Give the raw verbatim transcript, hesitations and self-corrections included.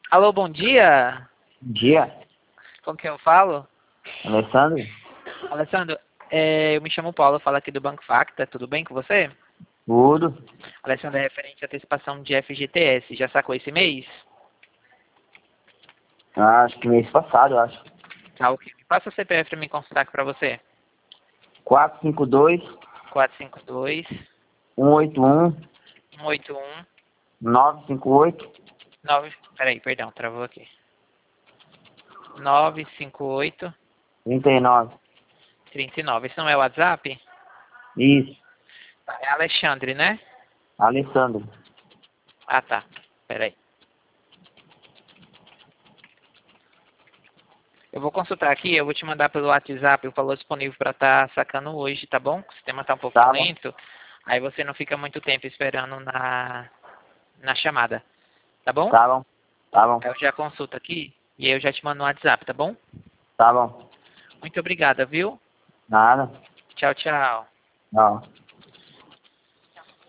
Alô, bom dia. Bom dia, Com quem eu falo? Alessandro. Alessandro, é, eu me chamo Paulo, eu falo aqui do Banco Facta, tudo bem com você? Tudo. Alessandro, é referente à antecipação de F G T S, já sacou esse mês? Ah, acho que mês passado, eu acho. Tá, ok. Passa o C P F para mim consultar aqui para você. quatro cinco dois, quatro cinco dois, um oito um, um oito um, nove cinco oito, nove... Peraí, perdão, travou aqui. nove cinco oito, trinta e nove. trinta e nove. Esse não é o WhatsApp? Isso, Tá, é Alexandre, né? Alessandro. Ah, tá. Peraí. Eu vou consultar aqui, eu vou te mandar pelo WhatsApp o valor disponível para estar sacando hoje, tá bom? O sistema está um pouquinho Tá bom, lento, aí você não fica muito tempo esperando na, na chamada, tá bom? tá bom, tá bom, Aí eu já consulto aqui e aí eu já te mando no WhatsApp, tá bom? tá bom. Muito obrigada, viu? Nada, Tchau, tchau. não.